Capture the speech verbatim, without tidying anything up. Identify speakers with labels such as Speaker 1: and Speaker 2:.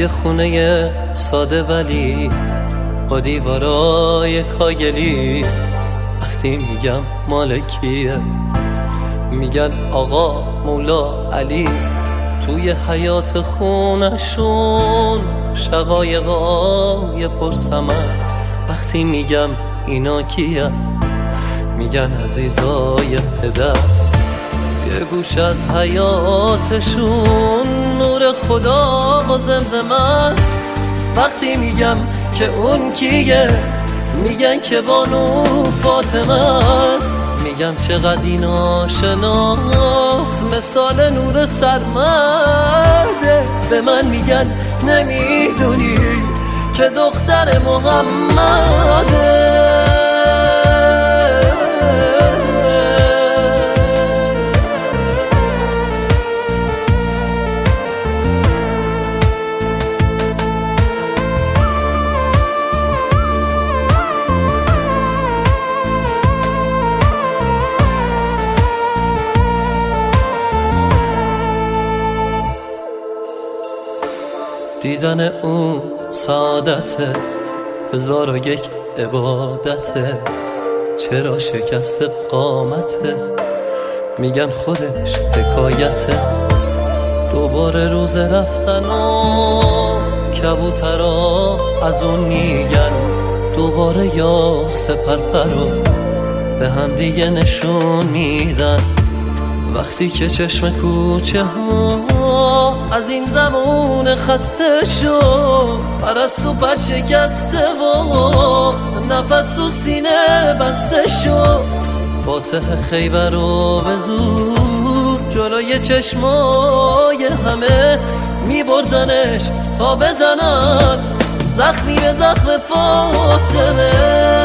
Speaker 1: یه خونه ساده ولی با دیوارای کاگلی. وقتی میگم مال کیه میگن آقا مولا علی. توی حیات خونشون شقایقای پرسمن. وقتی میگم اینا کیه میگن عزیزای پدر. یه گوش از حیاتشون نور خدا و زمزمه است. وقتی میگم که اون کیه میگن که بانو فاطمه است. میگم چقدر این آشناس مثال نور سرمده. به من میگن نمیدونی که دختر محمده. دیدن اون سعادته، هزار و یک عبادته. چرا شکست قامته میگن خودش حکایته. دوباره روز رفتن و کبوترا از اون میگن. دوباره یا سپرپرو به هم دیگه نشون میدن. وقتی که چشم کوچه ها از این زمان خسته شد، پرستو پر شکسته و نفس تو سینه بسته شد. فاتح خیبر رو به زور جلوی چشمای همه میبردنش تا بزنن زخمی به زخم فاطمه.